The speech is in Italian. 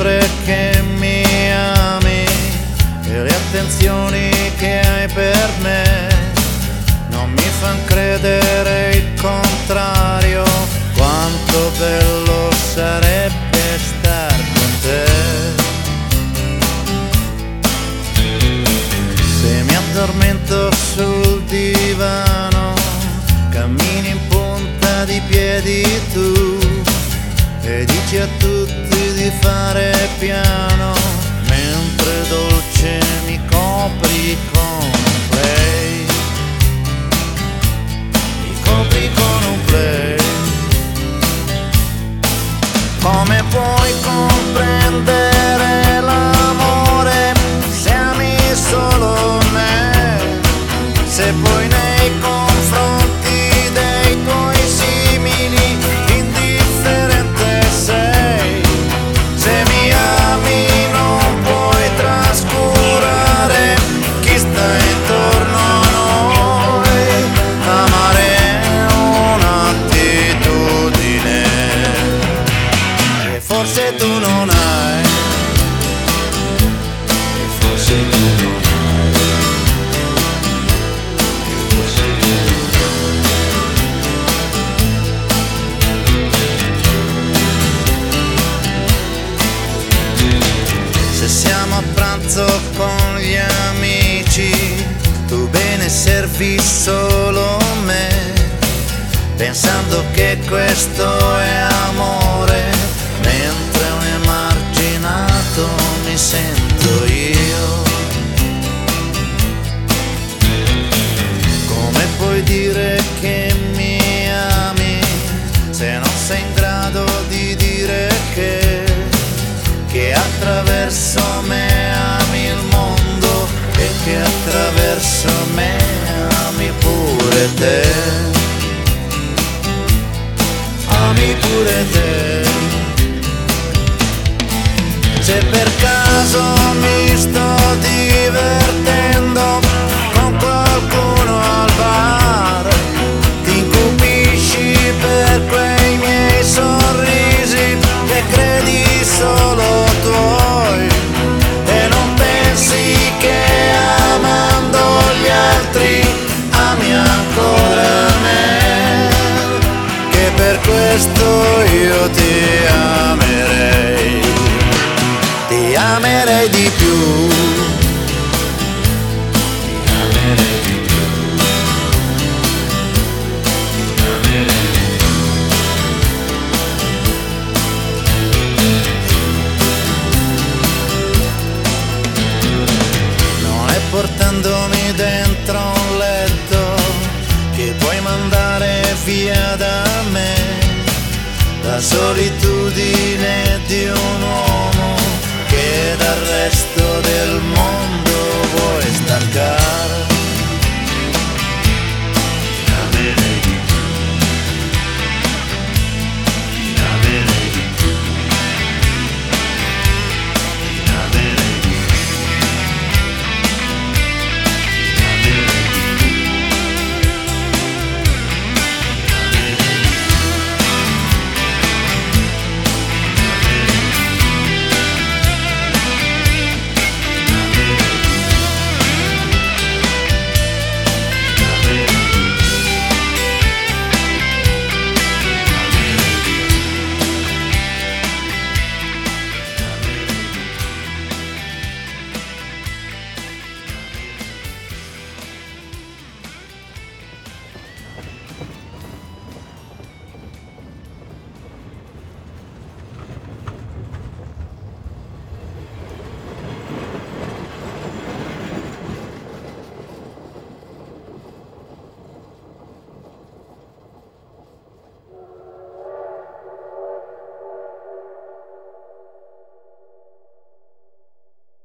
sempre che mi ami e le attenzioni che hai per me non mi fan credere il contrario, quanto bello sarebbe star con te. Se mi addormento sul divano, cammini in punta di piedi tu e dici a tutti di fare piano, mentre dolce mi copri con un play, mi copri con un play. Come puoi comprendere l'amore se ami solo me, se poi nei confronti dei tuoi simili indifferente sei? Se mi ami non puoi trascurare chi sta intorno a noi. Amare è un'attitudine che forse tu non hai, che forse tu non hai. Se siamo a pranzo con gli amici, tu bene servi solo me, pensando che questo è amore, mentre un emarginato mi sento io. Come puoi dire che mi ami se non sei in grado di dire che attraverso me ami il mondo e che attraverso me ami pure te, ami pure te. Se per caso mi sto divertendo con qualcuno al bar, ti incupisci per quei miei sorrisi che credi solo tuoi e non pensi che amando gli altri ami ancora me, che per questo io ti amerei di più, ti amerei di più, ti amerei di più. Non è portandomi dentro un letto che puoi mandare via da me la solitudine di un uomo che dal resto del mondo vuoi staccare.